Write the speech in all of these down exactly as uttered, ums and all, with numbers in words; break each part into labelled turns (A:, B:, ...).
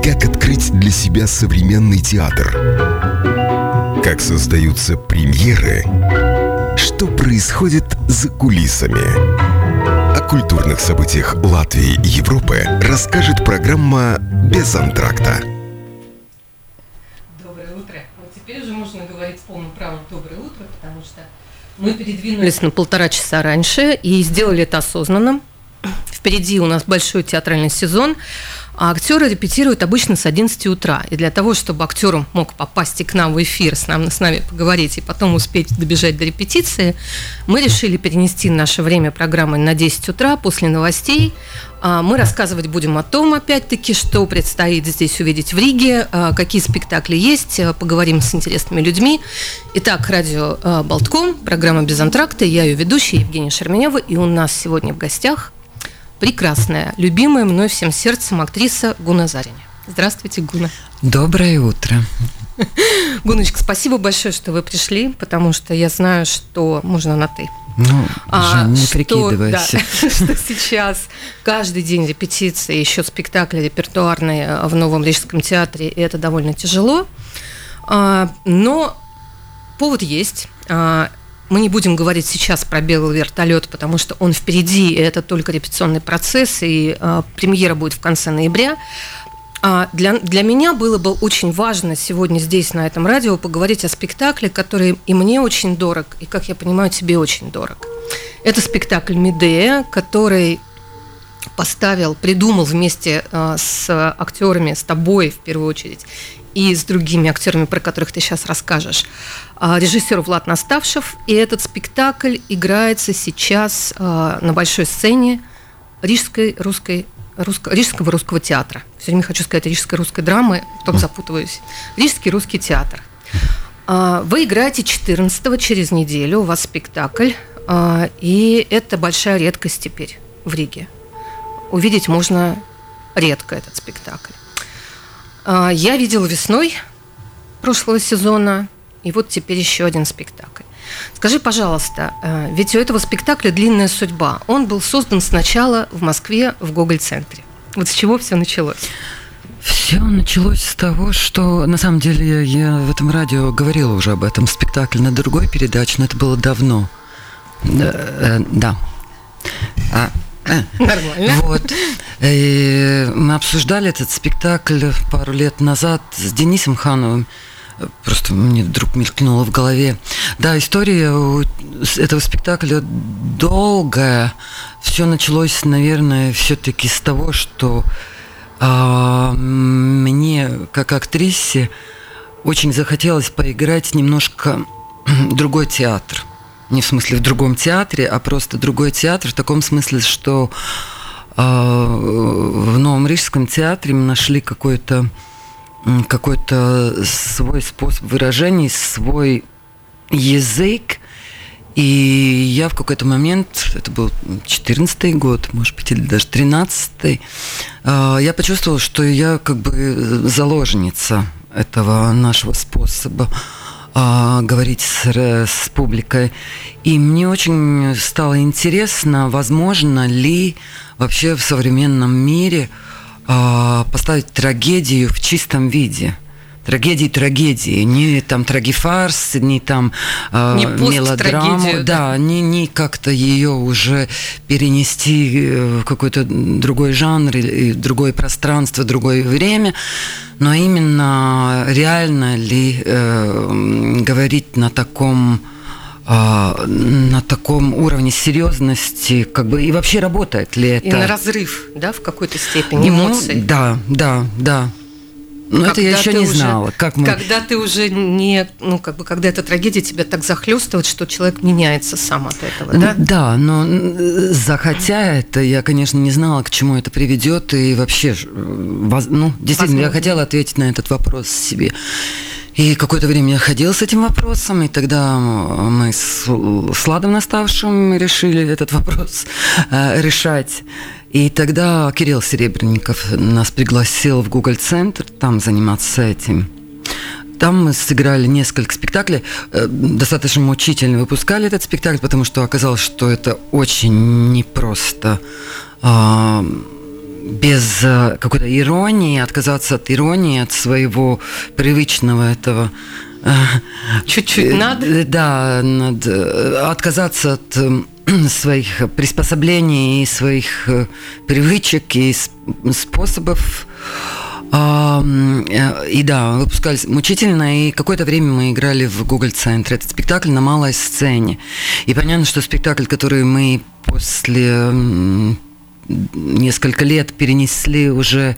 A: Как открыть для себя современный театр? Как создаются премьеры? Что происходит за кулисами? О культурных событиях Латвии и Европы расскажет программа «Без антракта».
B: Доброе утро. Вот теперь уже можно говорить с полным правом «доброе утро», потому что мы передвинулись на полтора часа раньше и сделали это осознанно. Впереди у нас большой театральный сезон, а актеры репетируют обычно с одиннадцати утра. И для того, чтобы актер мог попасть и к нам в эфир, с нами, с нами поговорить и потом успеть добежать до репетиции, мы решили перенести наше время программы на десять утра после новостей. Мы рассказывать будем о том, опять-таки, что предстоит здесь увидеть в Риге, какие спектакли есть, поговорим с интересными людьми. Итак, радио «Болтком», программа «Без антракта», я ее ведущая Евгения Шерменева, и у нас сегодня в гостях прекрасная, любимая мной всем сердцем актриса Гуна Зариня. Здравствуйте, Гуна.
C: Доброе утро.
B: Гуночка, спасибо большое, что вы пришли, потому что я знаю, что можно на «ты».
C: Ну,
B: а,
C: Жень, не
B: что,
C: прикидывайся.
B: Да, что сейчас каждый день репетиции, еще спектакли репертуарные в Новом Рижском театре, и это довольно тяжело. А, но повод есть. А, Мы не будем говорить сейчас про «Белый вертолет», потому что он впереди, и это только репетиционный процесс, и э, премьера будет в конце ноября. А для, для меня было бы очень важно сегодня здесь, на этом радио, поговорить о спектакле, который и мне очень дорог, и, как я понимаю, тебе очень дорог. Это спектакль «Медея», который поставил, придумал вместе э, с актерами, с тобой в первую очередь, и с другими актерами, про которых ты сейчас расскажешь, режиссер Влад Наставшев. И этот спектакль играется сейчас на большой сцене Рижской русской, русско, Рижского русского театра. Все время хочу сказать Рижской русской драмы, потом запутываюсь. Рижский русский театр. Вы играете четырнадцатого, через неделю, у вас спектакль, и это большая редкость теперь в Риге. Увидеть можно редко этот спектакль. Я видела весной прошлого сезона, и вот теперь еще один спектакль. Скажи, пожалуйста, ведь у этого спектакля длинная судьба. Он был создан сначала в Москве, в Гоголь-центре. Вот с чего все началось?
C: Все началось с того, что, на самом деле, я в этом радио говорила уже об этом спектакле на другой передаче, но это было давно. Да. да. А,
B: Нормально.
C: Вот. И мы обсуждали этот спектакль пару лет назад с Денисом Хановым. Просто мне вдруг мелькнуло в голове. Да, история этого спектакля долгая. Все началось, наверное, все-таки с того, что а, мне, как актрисе, очень захотелось поиграть немножко другой театр. Не в смысле в другом театре, а просто другой театр, в таком смысле, что э, в Новом Рижском театре мы нашли какой-то, какой-то свой способ выражения, свой язык. И я в какой-то момент, это был четырнадцатый год, может быть, или даже тринадцатый, э, я почувствовала, что я как бы заложница этого нашего способа говорить с, с публикой. И мне очень стало интересно, возможно ли вообще в современном мире э, поставить трагедию в чистом виде. Трагедии трагедии, не там трагифарс, не там э,
B: не
C: мелодраму, да,
B: да,
C: не, не как-то ее уже перенести в какой-то другой жанр, или другое пространство, другое время, но именно реально ли э, говорить на таком э, на таком уровне серьезности, как бы, и вообще работает ли это?
B: И на разрыв, да, в какой-то степени эмоций.
C: Ну, да, да, да. Но это я еще не
B: уже,
C: знала. Как мы...
B: Когда ты уже не, ну, как бы, когда эта трагедия тебя так захлестывает, что человек меняется сам от этого, да?
C: Да, но захотя это, я, конечно, не знала, к чему это приведет, и вообще, ну, действительно, Возможно. Я хотела ответить на этот вопрос себе. И какое-то время я ходила с этим вопросом, и тогда мы с Владом Наставшим решили этот вопрос э, решать. И тогда Кирилл Серебренников нас пригласил в Гоголь-центр там заниматься этим. Там мы сыграли несколько спектаклей, достаточно мучительно выпускали этот спектакль, потому что оказалось, что это очень непросто без какой-то иронии, отказаться от иронии, от своего привычного этого.
B: Чуть-чуть надо.
C: Да, надо отказаться от своих приспособлений, своих привычек и способов. И да, выпускались мучительно, и какое-то время мы играли в Гоголь-центре. Этот спектакль на малой сцене. И понятно, что спектакль, который мы после несколько лет перенесли уже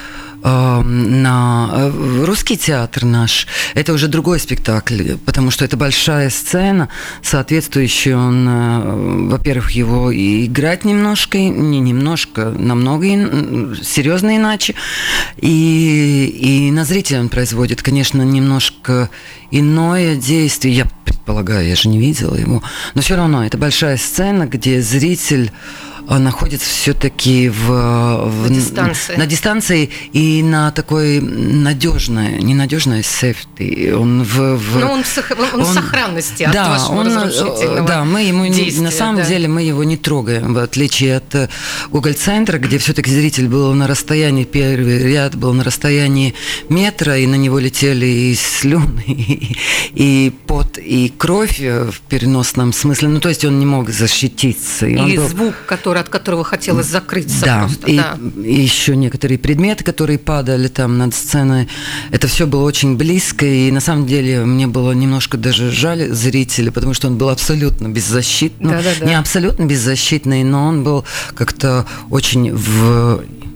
C: на русский театр наш, это уже другой спектакль, потому что это большая сцена, соответствующая он, во-первых, его и играть немножко, не немножко, намного серьезно иначе, и, и на зрителя он производит, конечно, немножко иное действие, я предполагаю, я же не видела его, но все равно это большая сцена, где зритель находится все-таки в, в,
B: на, дистанции.
C: на дистанции и на такой надежной, ненадежной сейфти. Он в, в
B: Но он в, сох... он
C: он,
B: в сохранности от
C: да,
B: вашего
C: он,
B: разрушительного
C: да, мы ему
B: действия,
C: на самом
B: да.
C: деле мы его не трогаем, в отличие от Гоголь-центра, где все-таки зритель был на расстоянии, первый ряд был на расстоянии метра, и на него летели и слюны, и, и пот, и кровь в переносном смысле. Ну, то есть он не мог защититься. И,
B: и
C: был...
B: звук, который, от которого хотелось закрыться.
C: Да,
B: просто,
C: и,
B: да.
C: и еще некоторые предметы, которые падали там над сценой. Это все было очень близко, и на самом деле мне было немножко даже жаль зрителя, потому что он был абсолютно беззащитный.
B: Да, да, да.
C: Не абсолютно беззащитный, но он был как-то очень в...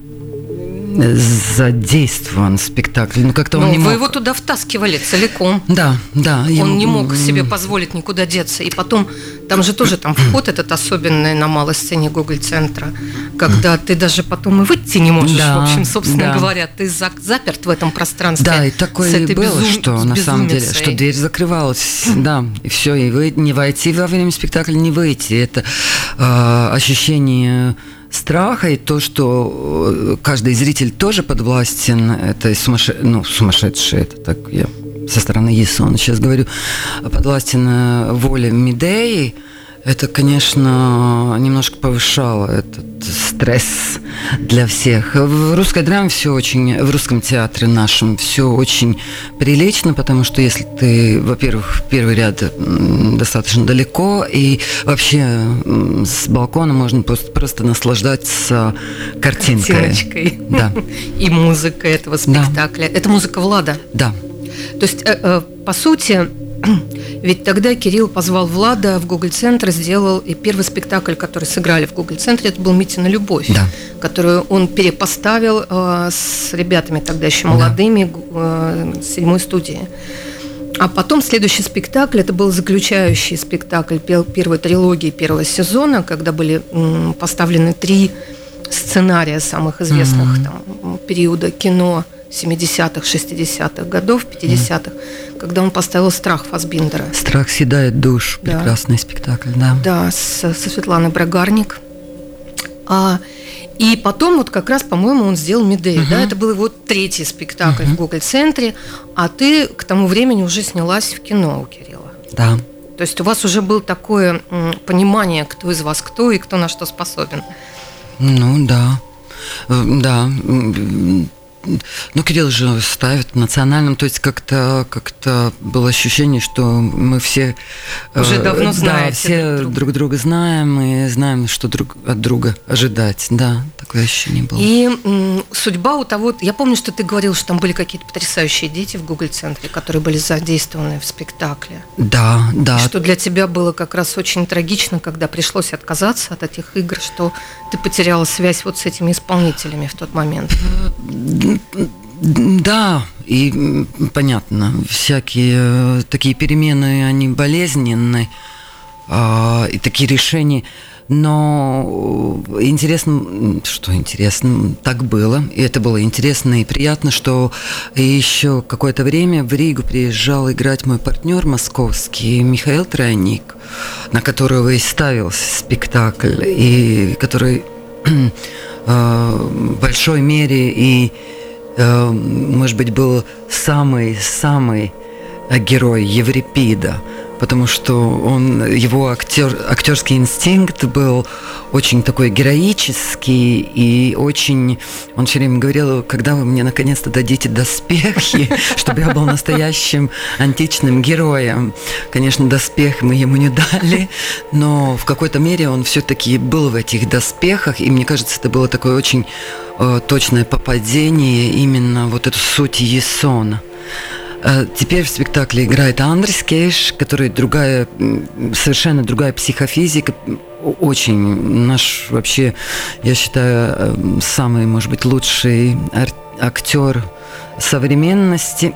C: задействован спектакль. Ну, как-то он
B: ну,
C: не
B: вы
C: мог...
B: его туда втаскивали целиком.
C: Да, да.
B: Он
C: ему...
B: не мог себе позволить никуда деться. И потом, там же тоже там вход этот особенный на малой сцене Гоголь-центра, когда ты даже потом и выйти не можешь,
C: да,
B: в общем, собственно
C: да.
B: говоря. Ты заперт в этом пространстве.
C: Да, и такое и было, безум... что на самом деле, что дверь закрывалась, да, и все, и вы не войти во время спектакля, не выйти. Это э, ощущение страха и то, что каждый зритель тоже подвластен этой сумасшедшей, ну, сумасшедшей, это так я со стороны Есона сейчас говорю, подвластен воле Медеи, это, конечно, немножко повышало этот стресс для всех. В русской драме все очень, в русском театре нашем все очень прилично, потому что если ты, во-первых, первый ряд достаточно далеко, и вообще с балкона можно просто, просто наслаждаться картинкой.
B: Картиночкой.
C: Да.
B: И музыкой этого спектакля. Да. Это музыка Влада?
C: Да.
B: То есть, по сути, ведь тогда Кирилл позвал Влада в Гоголь-центр, сделал и первый спектакль, который сыграли в Гоголь-центре, это был «Митина любовь»,
C: да.
B: которую он перепоставил э, с ребятами тогда еще молодыми, э, седьмой студии. А потом следующий спектакль, это был заключающий спектакль первой трилогии первого сезона, когда были м, поставлены три сценария самых известных mm-hmm. там, периода кино семидесятых, шестидесятых годов, пятидесятых, mm. когда он поставил «Страх» Фассбиндера.
C: «Страх съедает душу», да. Прекрасный спектакль, да.
B: Да, с, со Светланой Брагарник. А, и потом вот как раз, по-моему, он сделал «Медею», uh-huh. да, это был его третий спектакль uh-huh. в Гоголь-центре, а ты к тому времени уже снялась в кино у Кирилла.
C: Да.
B: То есть у вас уже было такое м, понимание, кто из вас кто и кто на что способен.
C: Ну, да, да. Ну, Кирилл же ставит национальным, то есть как-то, как-то было ощущение, что мы все...
B: Уже давно знаем.
C: Да, все друг, друг друга знаем и знаем, что друг от друга ожидать. Да, такое ощущение было.
B: И м, судьба у того... Я помню, что ты говорил, что там были какие-то потрясающие дети в Гоголь-центре, которые были задействованы в спектакле.
C: Да, да.
B: И что для тебя было как раз очень трагично, когда пришлось отказаться от этих игр, что ты потеряла связь вот с этими исполнителями в тот момент.
C: Да, и понятно, всякие такие перемены, они болезненные, и такие решения. Но интересно, что интересно, так было, и это было интересно и приятно, что еще какое-то время в Ригу приезжал играть мой партнер московский Михаил Тройник, на которого и ставился спектакль, и который в большой мере и, может быть, был самый-самый герой Еврипида потому что он, его актер, актерский инстинкт был очень такой героический и очень... Он все время говорил, когда вы мне наконец-то дадите доспехи, чтобы я был настоящим античным героем. Конечно, доспех мы ему не дали, но в какой-то мере он все-таки был в этих доспехах, и мне кажется, это было такое очень э, точное попадение именно вот эту суть Ясона. Теперь в спектакле играет Андрис Кейш, который другая, совершенно другая психофизика, очень наш вообще, я считаю, самый, может быть, лучший актер современности.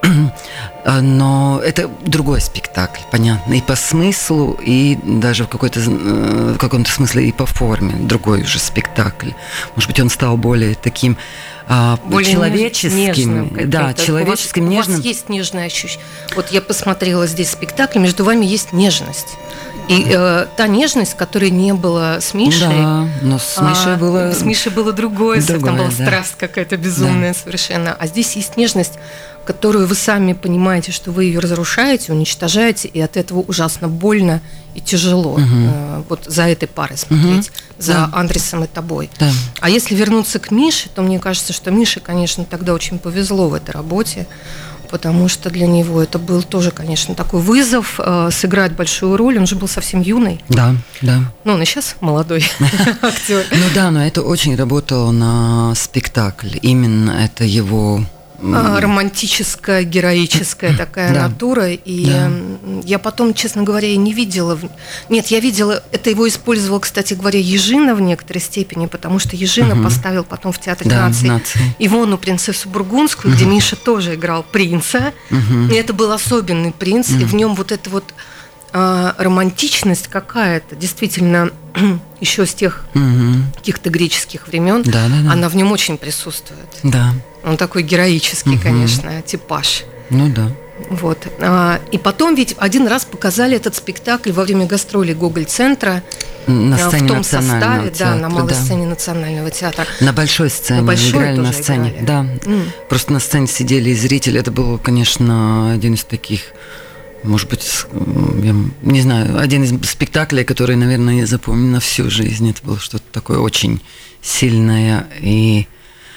C: Но это другой спектакль, понятно, и по смыслу, и даже в, какой-то, в каком-то смысле и по форме другой уже спектакль. Может быть, он стал более таким более человеческим,
B: нежным,
C: да, человеческим,
B: у вас,
C: нежным.
B: У вас есть нежное ощущение. Вот я посмотрела здесь спектакль, между вами есть нежность. И э, та нежность, которой не было с Мишей.
C: Да, но с Мишей а, было...
B: С Мишей было другое, другое там была да. страсть какая-то безумная да. совершенно. А здесь есть нежность, которую вы сами понимаете, что вы ее разрушаете, уничтожаете, и от этого ужасно больно и тяжело. Угу. Э, вот за этой парой смотреть, угу. за да. Андресом и тобой. Да. А если вернуться к Мише, то мне кажется, что Мише, конечно, тогда очень повезло в этой работе, потому что для него это был тоже, конечно, такой вызов э, сыграть большую роль. Он же был совсем юный.
C: Да, да.
B: Ну, он и сейчас молодой актер.
C: Ну да, но это очень работало на спектакль. Именно это его...
B: романтическая, героическая такая да. натура. И да. я потом, честно говоря, и не видела... Нет, я видела... Это его использовал, кстати говоря, Ежина в некоторой степени, потому что Ежина угу. поставил потом в Театре да, нации, нации Ивону, принцессу Бургундскую, угу. где Миша тоже играл принца. Угу. И это был особенный принц, угу. и в нем вот эта вот а, романтичность какая-то, действительно, еще с тех угу. каких-то греческих времен, да, да, да. она в нем очень присутствует.
C: Да.
B: Он такой героический, угу. конечно, типаж.
C: Ну да.
B: Вот. И потом ведь один раз показали этот спектакль во время гастролей Гоголь-центра
C: на сцене
B: в том
C: составе,
B: театра, да, на малой да. сцене Национального театра.
C: На большой сцене, на большой играли на сцене. Играли. Да. Mm. Просто на сцене сидели и зрители. Это был, конечно, один из таких, может быть, я не знаю, один из спектаклей, который, наверное, я запомню на всю жизнь. Это было что-то такое очень сильное и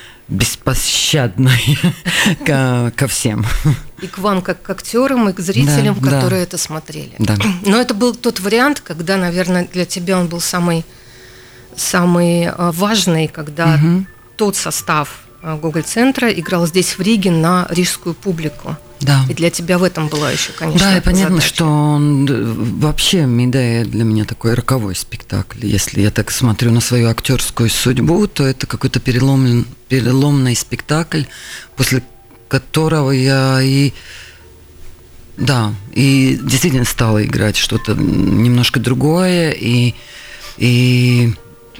C: беспощадное ко, ко всем.
B: И к вам, как к актерам, и к зрителям, да, которые да. это смотрели.
C: Да.
B: Но это был тот вариант, когда, наверное, для тебя он был самый, самый важный, когда угу. тот состав Гоголь-центра играл здесь, в Риге, на рижскую публику.
C: Да.
B: И для тебя в этом была еще, конечно,
C: да, и понятно,
B: задача.
C: что он вообще «Медея» для меня такой роковой спектакль. Если я так смотрю на свою актерскую судьбу, то это какой-то перелом, переломный спектакль, после которого я и да, и действительно стала играть что-то немножко другое, и, и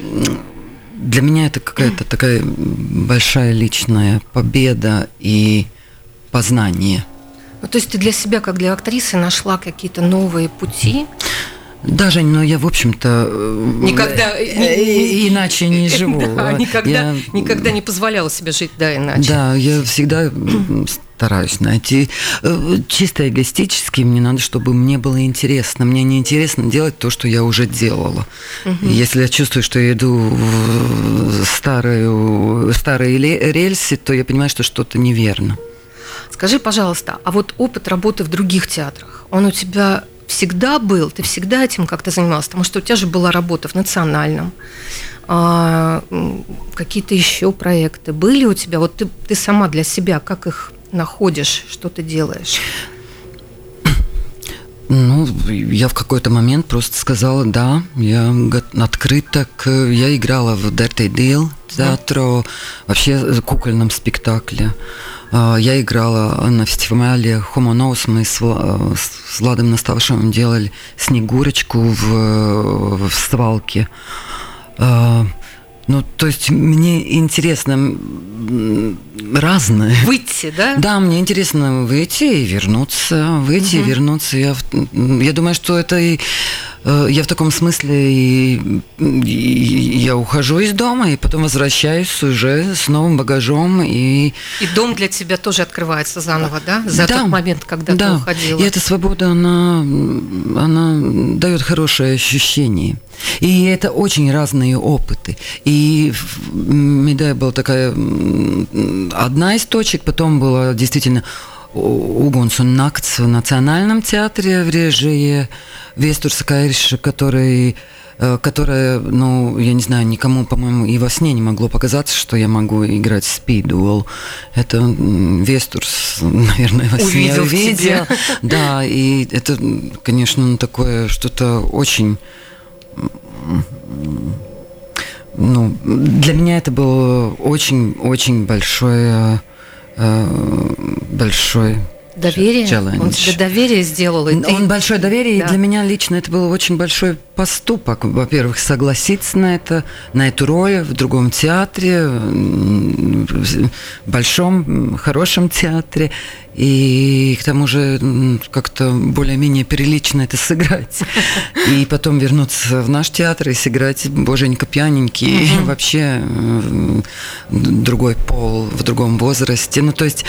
C: для меня это какая-то такая большая личная победа и познание.
B: Ну, то есть ты для себя, как для актрисы, нашла какие-то новые пути?
C: Да, Жень, но я, в общем-то,
B: никогда
C: иначе не живу.
B: Да, никогда, я... никогда не позволяла себе жить, да, иначе.
C: Да, я всегда стараюсь найти. Чисто эгоистически мне надо, чтобы мне было интересно. Мне не интересно делать то, что я уже делала. Угу. Если я чувствую, что я иду в старую, старые рельсы, то я понимаю, что что-то неверно.
B: Скажи, пожалуйста, а вот опыт работы в других театрах, он у тебя всегда был? Ты всегда этим как-то занималась? Потому что у тебя же была работа в Национальном, а, какие-то еще проекты были у тебя? Вот ты, ты сама для себя как их находишь, что ты делаешь?
C: Ну, я в какой-то момент просто сказала, да, я открыта к... Я играла в Dirty Deal театру, вообще кукольном спектакле. Я играла на фестивале Homo Novus, мы с, с Владом Наставшевым делали Снегурочку в, в свалке. Ну, то есть мне интересно разное.
B: Выйти, да?
C: Да, мне интересно выйти и вернуться, выйти угу. и вернуться. Я, я думаю, что это и я в таком смысле и, и я ухожу из дома, и потом возвращаюсь уже с новым багажом. И,
B: и дом для тебя тоже открывается заново, да? За да, тот момент, когда
C: да.
B: ты уходила.
C: И эта свобода, она, она дает хорошее ощущение. И это очень разные опыты. И в Медея была такая одна из точек, потом была действительно Угунс un nakts в Национальном театре в режии Вестурса Кайриша, который, которая, ну, я не знаю, никому, по-моему, и во сне не могло показаться, что я могу играть спидуэлл. Это Вестурс, наверное, во сне
B: увидел.
C: увидел. Да, и это, конечно, такое что-то очень... Ну, для меня это было очень-очень большое... большой
B: доверие.
C: Challenge.
B: Он тебе доверие сделал. И
C: он
B: ты...
C: большое доверие,
B: да.
C: И для меня лично это был очень большой поступок. Во-первых, согласиться на это, на эту роль в другом театре, в большом, хорошем театре. И к тому же как-то более-менее прилично это сыграть. И потом вернуться в наш театр и сыграть боженька пьяненький, uh-huh. вообще другой пол, в другом возрасте. Ну, то есть,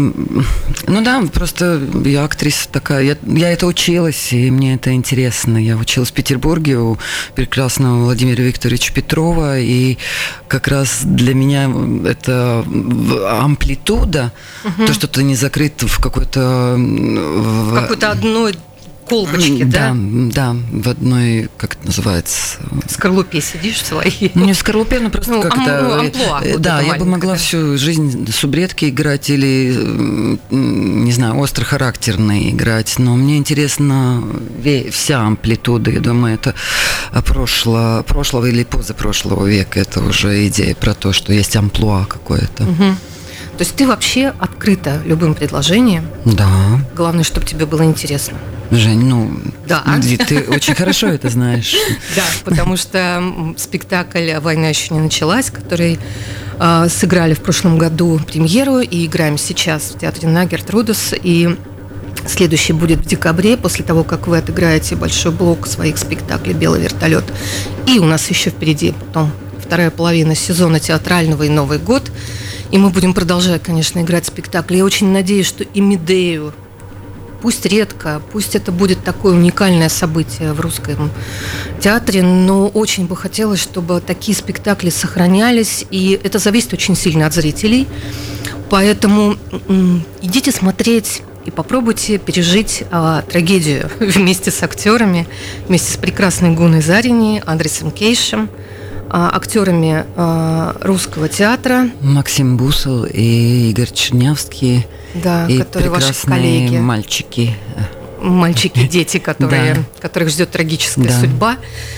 C: ну да, просто я актриса такая. Я, я это училась, и мне это интересно. Я училась в Петербурге у прекрасного Владимира Викторовича Петрова, и как раз для меня это амплитуда, uh-huh. то, что ты не закрыт в какой-то...
B: В какой-то одной колбочке, да?
C: Да, да, в одной, как это называется?
B: Скорлупе сидишь в своей?
C: Не в скорлупе, но просто
B: ну,
C: как-то...
B: Ну, амплуа. Вот
C: да, я бы могла да? всю жизнь субредки играть или, не знаю, острохарактерные играть, но мне интересна вся амплитуда, я думаю, это прошло, прошлого или позапрошлого века, это уже идея про то, что есть амплуа какое-то.
B: Угу. То есть ты вообще открыта любым предложениям?
C: Да.
B: Главное, чтобы тебе было интересно.
C: Жень, ну,
B: да.
C: ты очень хорошо это знаешь.
B: Да, потому что спектакль «Война еще не началась», который э, сыграли в прошлом году премьеру и играем сейчас в театре на Гертрудес, и следующий будет в декабре, после того, как вы отыграете большой блок своих спектаклей «Белый вертолет». И у нас еще впереди потом вторая половина сезона театрального и Новый год. И мы будем продолжать, конечно, играть спектакли. Я очень надеюсь, что и Медею, пусть редко, пусть это будет такое уникальное событие в русском театре, но очень бы хотелось, чтобы такие спектакли сохранялись, и это зависит очень сильно от зрителей. Поэтому идите смотреть и попробуйте пережить а, трагедию вместе с актерами, вместе с прекрасной Гуной Зарини, Андресом Кейшем, актерами э, русского театра.
C: Максим Бусел и Игорь Чернявский.
B: Да,
C: и
B: которые ваши коллеги.
C: мальчики.
B: Мальчики, дети, которые, да. которых ждет трагическая да. судьба.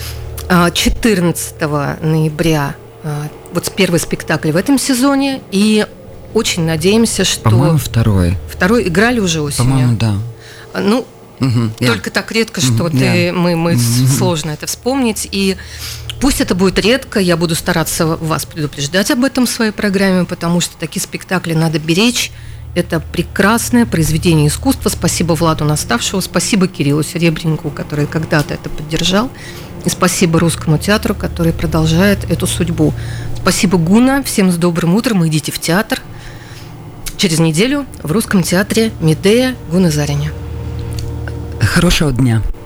B: четырнадцатого ноября вот первый спектакль в этом сезоне. И очень надеемся, что...
C: По-моему, второй.
B: Второй играли уже осенью.
C: По-моему, да.
B: Ну, угу, только yeah. так редко, что угу, ты, yeah. мы, мы mm-hmm. сложно это вспомнить. И пусть это будет редко, я буду стараться вас предупреждать об этом в своей программе, потому что такие спектакли надо беречь. Это прекрасное произведение искусства. Спасибо Владу Наставшему, спасибо Кириллу Серебренникову, который когда-то это поддержал. И спасибо Русскому театру, который продолжает эту судьбу. Спасибо, Гуна. Всем с добрым утром. Идите в театр. Через неделю в Русском театре Медея Гуна Зариня.
C: Хорошего дня.